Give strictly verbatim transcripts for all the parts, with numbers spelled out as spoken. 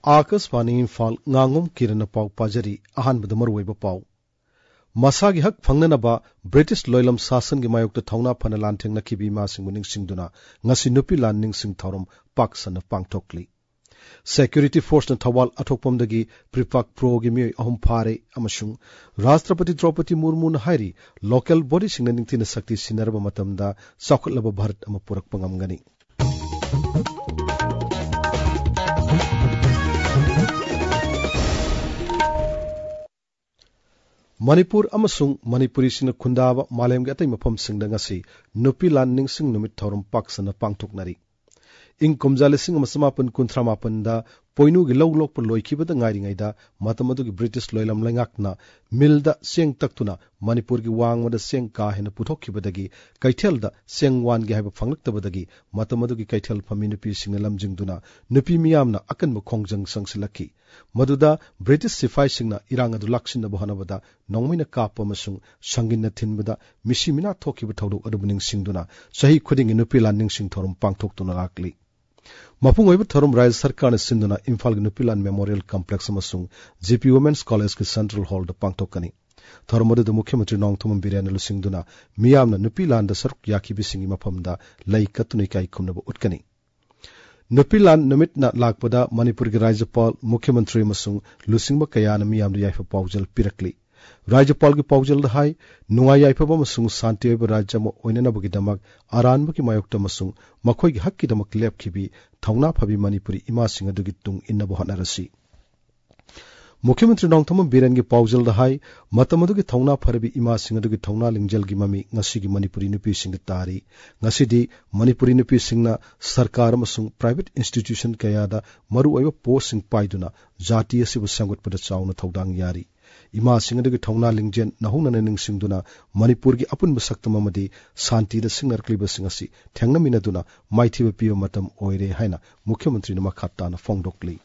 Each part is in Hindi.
Akashvani Imphal nganगum kirana pau pajari ahan bada marwaiba pau masagi hak phangnanaba British loilam sasan gi mayokta thauna phana lanthengna khibi ma sing muning singduna ngasi nupi lanning sing thorum paksana pangthokli security force na thawal athokpamdagi pripak pro gi mi ahum phare amasung Rashtrapati Draupadi Murmu na hairi local body singna ningthina sakti sinarba matamda saukhatlaba bharat ama purak pangamgani Manipur amasung Manipuri sina khundaba malemgi atai mafam singda ngasi nupi lanning sing numit thorum paksana pangthoknari ing komjale sing amasamapan kunthamapan da poinu gi lawlok par loikhibada ngairi ngaida matamadu gi British loilam langakna milda seng taktuna Manipur gi wangmada seng ka hena puthokhibadagi kaithelda seng wan gi haiba phanglaktabadagi matamadu gi kaithel phami nupi singna lamjingduna nupi miyamna akanba khongjang sangsilakhi maduda British sifai singna irang adu laksinna bohanabada nongmina kapa masung sanginna thinbada misimina thokiba thawdok adubuning singduna sahi khuding nupi lanning sing thorum pangthoktuna lakli mapung oiba thorum Raj Sarkar na sinduna Imphal gi Nupilan Memorial Complex amasung G P Women's College ki Central Hall da pangthokkani thorum adu Mukhyamantri Nongthomam Biryan lu singduna miyamna Nupilan da saruk yakhibi singi maphamda lai katuni kai khumnaba utkani Nupilan numitna lakpada Manipur gi Rajyapal Mukhyamantri amasung lusingba kayana miyamna yaifa paujal pirakli Rajyapal gi paujal da hai nungai yaifa amasung santi oiba rajya mo oinanabagi damak aranba ki mayokta amasung makhoi gi hakki damak lepkhibi thauna phabi Manipuri ima singa dugi tung innabu hanarasi Mukhyamantri Nongthomam Biryan gi paujal da hai matamadu gi thauna pharabi ima singa dugi thauna lingjal gi mami ngasi gi Manipuri nupi singa tari ngasi di Manipuri nupi singna sarkar amasung private institution kayada maru oiba post sing paiduna jati asibu sangutpada chauna thodang yari ima singa dugi thauna lingjen nahungna ning singduna Manipur gi apunba saktam amadi santi da singnarkliba singasi thengna minaduna maithiba piyo matam oire haina Mukhyamantri na makhatta na fongdokli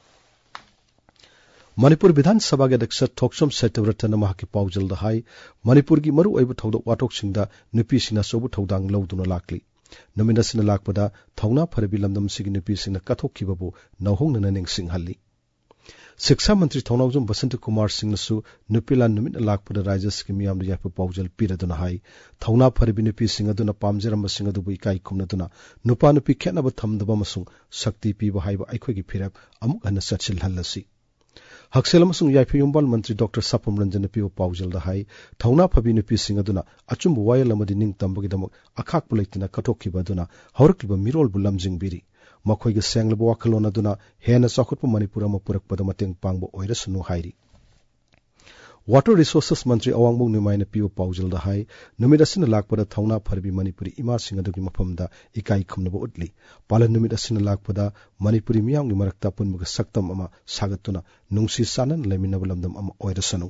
Manipur Vidhan Sabha ge Aध्यक्ष Thoksom Setawratana mahaki paujal da hai Manipur gi maru oiba thodok watok singda nupi sina sobu thodang lawduna lakli numina sina lakpada thauna pharabi lamdam sigi nupi sina kathokkibabu nahungna ning singhalli Shiksha Mantri Thonawjum Basant Kumar Singh nasu Nupilan numit lakpada Rajas ki miyam da yafa paujal piraduna hai thauna pharabi nupi singa duna pamjaramba singa dubu ikai khumnaduna nupa nupi khenaba thamdaba masung sakti piba haiba aikhoi gi phirap amuk hana satsil hallasi Haksel amasung yaifa yumbal Mantri Doctor Sapam Ranjan piwa paujal da hai thauna phabi nupi singa duna achumbu wayal amadi ning tambagi damak akhak pulaitina kathokkiba duna haurakliba mirol bu lamjing biri makhoi gi senglaba wakhalona duna hena sakhutpa Manipur ama purakpada mateng pangba oirasunu hairi Water Resources Mantri Awangbu Numaina piwa paujal da hai numit asina lakpada thauna pharbi Manipuri ima singa dugi maphamda ikai khumnaba utli pala numit asina lakpada Manipuri miyamgi marakta punmuga saktam ama sagatuna nungsi sanan laiminaba lamdam ama oirasanu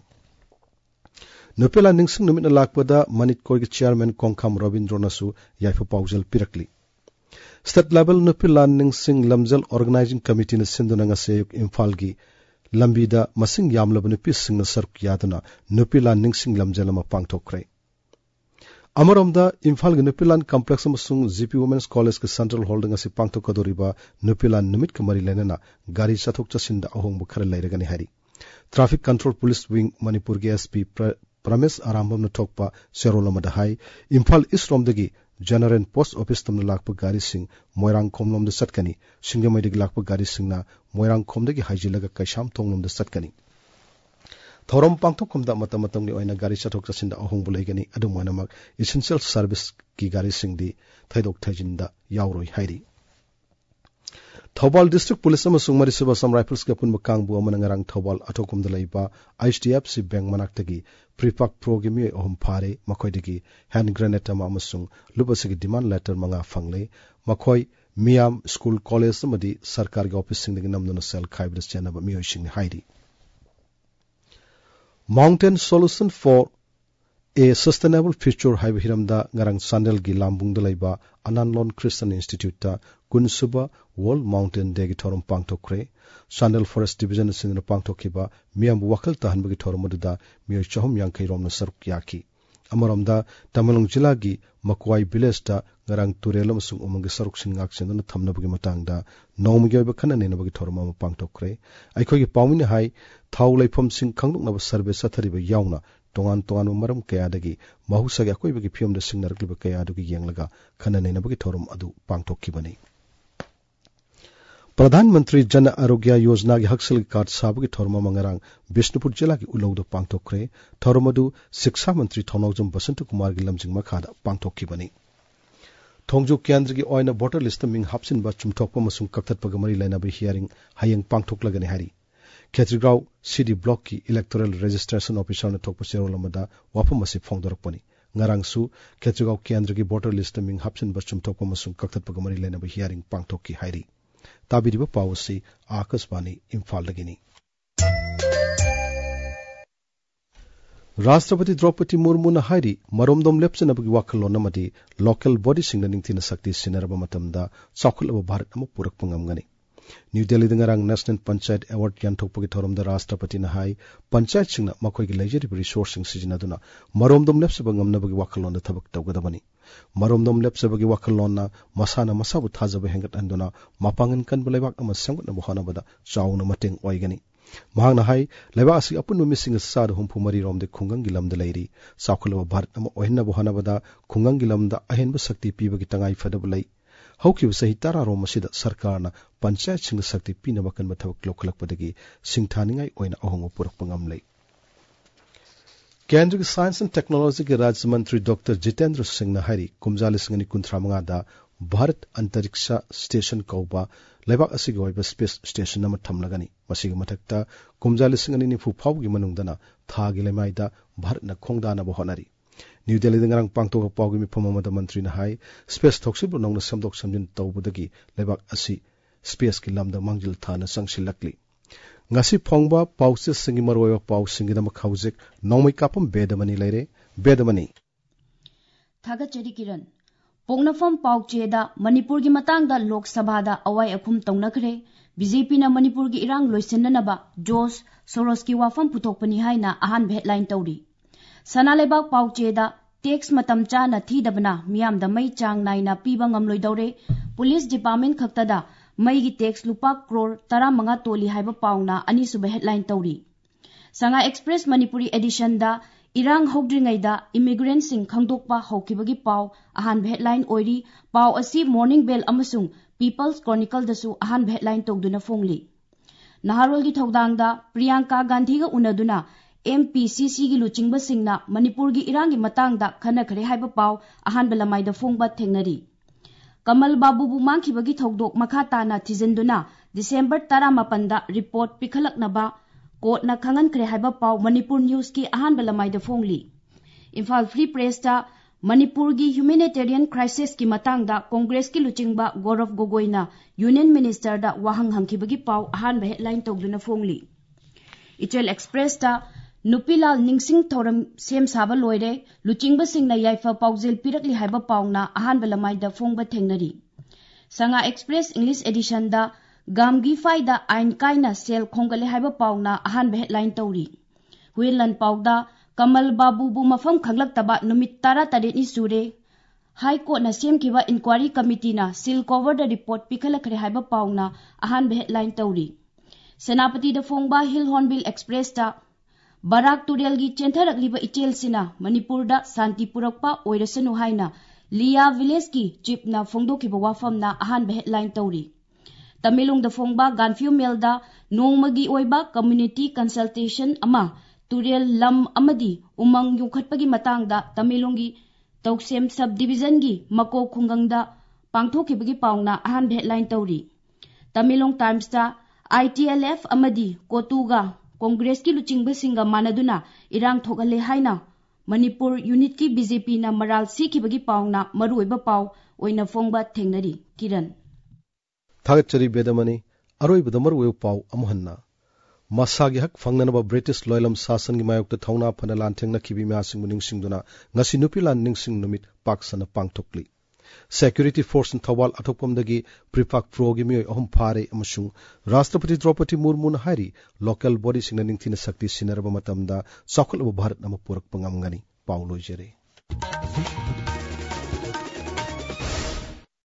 Nupela ningsing numit lakpada Manitkoi gi chairman Kongkham Robindranasu yaifa paujal pirakli State level Nupela ningsing lamjal organizing committee na sinduna ngasayuk Imphal gi Lambida masing yamlaba nupi singna saruk yaduna Nupilan ningsing lamjalama pangthokre Amaromda Imphal gi Nupilan complex amasung G P Women's College ki Central Hall ngasi pangthokadoriba Nupilan numit kamari lenana gari chathok chasinda ahongbu khara lairagani hari Traffic Control Police Wing Manipur gi S P Pramesh Arambam na thokpa serolama da hai Imphal East romdagi General Post Office tamna lakpa gari sing Moirang Khomlom da satkani Singamai dagi lakpa gari singna Moirang Khomdagi haijilaga Kaisham Thonglom da satkani Thorom pangthokkomda matamatamgi oina gari chathok chasinda ahong bulaigani adumanamak essential service ki gari singdi thaidok thaijinda yauroi hairi Thobal District Police amasung Marisiba Assam Rifles ka punba kangbu amana ngarang Thobal athokomda laiba H D F C Bank manaktagi Pripak Progimi ohum phare makoidagi hand grenade ama amasung lubasigi demand letter manga fangle makoi Miam School College amadi sarkar gi office singdagi namduna sel khaibres chanaba miyoising hairi Mountain Solution for a Sustainable Future haiba hiramda ngarang Sandel gi lambung dalaiba Ananlon Christian Institute ta kunsuba World Mountain Day gi thorum pangthokre Sandel Forest Division sinna pangthokhiba miyam wakal tahanbagi thorum aduda miyo chahum yankai romna saruk yaki अमरमदा Tamenglong जिला की मकवाई विलेज ता ngarang turel amasung umang saruk sin ngak chen na thamna bagi matang da nong gi ba khana ne na bagi thorma ma pang tokre ai khoi gi pawmin hai thau leifam sing khangduk na ba survey sathari ba yauna tongan tongan maram kaya dagi mahusa ga koi bagi phium da sing narak ba kaya du gi yenglaga khana ne na bagi thorum adu pang tokki bani प्रधानमंत्री जन आरोग्य योजना की हक्सल कार्ड साब की थोरमा मंगरांग बिष्णुपुर जिला की उलौद पांगथोक्रे थोरमदु शिक्षा मंत्री थौनौजम बसंत कुमार की लमजिंग मखादा पांगथोक्की बनी थोंगजु केंद्र की ओइना वोटर लिस्ट मिंग हापसिन बा चुमथोकप मसुंग कक्थत पगमरी लाइना बि हियरिंग हायंग पांगथोकलगने हारी खेत्रीगांव सिटी ब्लॉक की इलेक्टोरल रजिस्ट्रेशन ऑफिसर ने थोकप सेरोलमदा वाफम मसि फोंगदरपनी ngarangsu खेत्रीगांव केंद्र की वोटर लिस्ट मिंग हापसिन बा चुमथोकप मसुंग कक्थत पगमरी लाइना बि हियरिंग पांगथोक्की हारी ताबिरिबा पावसी आकाशवाणी इम्फाल लगनी राष्ट्रपति द्रौपदी मुर्मू न हारी मरोमदोम लेप्चनबगी वाखलोन अमदी लोकल बॉडी सिंग निंगथिन शक्ति सिनरबा मतमदा चौखलबा भारत अम पुरक पंगमगनी न्यू दिल्ली दंगरांग नेशनल पंचायत अवार्ड यानथोकपगी थोरमदा राष्ट्रपति न हाई पंचायत सिंग मखोइगी लेजरिब रिसोर्स सिंग सिजनदुना मरोमदोम लेप्चबा ngamnabagi वाखलोन थबक तौगदबनी मरोमदोम लेप्चबगी वाखलोन मसाना मसाबु थाजब हेंगत अंदुना मपांगन कन बलेबाक अम संगत होनाबदा चाउन मतेंग ओइगनी महांगना हाई लेबा असि अपुन मिसिंग साद हुमफु मरी रोमदे खुंगंगी लमदा लेरी साखलबा भारत अम ओहिनब होनाबदा खुंगंगी लमदा अहेनब शक्ति पीबगी तंगाई फदब लई हौकिब सही तारा रोम मसिदा सरकारना पंचायत सिंग शक्ति पीनब कन थबक लोखलकपदगी सिंगथानिंगाई ओइना अहोंग पुरकपंगम लई केंद्र की साइंस एंड टेक्नोलॉजी के राज्य मंत्री डॉक्टर जितेंद्र सिंह ने हारी कुमजा लिसिंग कुंथ्रा मंगादा भारत अंतरिक्ष स्टेशन कौबा लेबाक असि गोइबा स्पेस स्टेशन नम थमलगनी मसिग मथक्ता कुमजा लिसिंग अनि निफु फावगी मनुंगदना थागी लेमाइदा भारत न खोंगदाना बहनरी न्यू दिल्ली दंगरांग पांगतो पावगी मिफम मद मंत्री न हाई स्पेस थोक्सिब नौन समदोक समजिन तौबदगी लेबाक असि स्पेस की लमदा मंजिल थाना संगसिलकली ngasi phongba pause singi maroi pau singi dam khawjek nomai kapam bedamani leire bedamani thaga cheri kiran pongnafam pauche da manipur gi matang da lok sabha da awai akhum tongnakre bjp na manipur gi irang loisinna ba jos soros ki wafam putokpani haina ahan headline tawri sana lebak pauche da tax matam cha na thi dabna miyam da mai chang nai na piba ngamloi dawre police department khakta da मई की टैक्स लुपा करोड़ तरा मंगा तोली हाइबा पाउना अनि सुबह हेडलाइन तौरी संगा एक्सप्रेस मणिपुरी एडिशन दा इरांग हौद्रिंगैदा इमिग्रेंट सिंग खंगदोकपा हौकिबगी पाउ अहान हेडलाइन ओइरी पाउ असि मॉर्निंग बेल अमसुंग पीपल्स क्रॉनिकल दसु अहान हेडलाइन तौदुना फोंगली नहारोल की थौदांगदा प्रियंका गांधी गा उनदुना एमपीसीसी की लुचिंगबा सिंगना मणिपुर की इरांग की मतंगदा खनखरे हाइबा पाउ अहान बलमाइदा फोंगबा थेंगनरी कमल बाबू मांखिबगी थौदोक मखा ताना थिजनदुना दिसंबर तरामापन दा रिपोर्ट पिखलकनबा कोर्टना खंगनखरे हाइबा पाउ मणिपुर न्यूज की अहान बलमाइदा फोंगली इम्फाल फ्री प्रेस दा मणिपुर की ह्यूमैनिटेरियन क्राइसिस की मतंगदा कांग्रेस की लुचिंगबा गौरव गोगोइना यूनियन मिनिस्टर दा वाहंग हंखिबगी पाउ अहान हेडलाइन तौदुना फोंगली इचल एक्सप्रेस दा नुपीलाल निंगसिंग थौरम सेम साबा लोइरे लुचिंगबा सिंगना याइफा पाउजेल पिरकली हाइबा पाउना अहान बलमाइदा फोंगबा थेंगनरी संगा एक्सप्रेस इंग्लिश एडिशन दा गामगी फाइदा आइन काइना सेल खोंगले हाइबा पाउना अहान हेडलाइन तौरी हुइलन पाउदा कमल बाबू बु मफम खंगलक्तबा नुमित तारा तरेनी सुरे हाई कोर्ट ना सेमखिबा इंक्वायरी कमिटी ना सील कवर द रिपोर्ट पिखलखरे हाइबा पाउना अहान हेडलाइन तौरी सेनापति द फोंगबा हिल हॉर्नबिल एक्सप्रेस दा बराक तुरेल की चेंथरकलिबा इचेलसिना मणिपुर दा शांति पुरकपा ओइरसनु हाइना लिया विलेज की चीफ ना फोंगदोखिबा वाफमना अहान हेडलाइन तौरी तमिलुंग द फोंगबा गानफ्यू मेल दा नोंमगी ओइबा कम्युनिटी कंसल्टेशन अमा तुरेल लम अमदी उमंग युखटपगी मतंगदा तमिलुंगी तौसेम सब डिवीजन की मको खुंगंगदा पांगथोखिबगी पाउना अहान हेडलाइन तौरी तमिलुंग टाइम्स दा आईटीएलएफ अमदी कोतुगा कांग्रेस की लुचिंगबा सिंगा मानदुना इरांग थोगले हाइना मणिपुर यूनिट की बीजेपी ना मराल सीखिबगी पाउना मरुइबा पाउ ओइना फोंगबा थेंगनरी किरण थागचरी बेदमनी अरोइबदा मरुइबा पाउ अमहन्ना मसागी हक फंगनबा ब्रिटिश लॉयलम शासन की मायोक्ता थौना फना लांथेंगना खिबी म्यासिंग निंगसिंगदुना ngasi nupilan ningsing numit paksana pangthokli Security Force Thoubal अथोपमदगी प्रिफाक प्रोगी मियोय अहम फारे अमसुंग राष्ट्रपति द्रौपदी मुर्मू न हारी लोकल बॉडी सिंग निंगथिन शक्ति सिनरबा मतमदा चौखलबा भारत नम पुरक पंगमगनी पाउलो जरे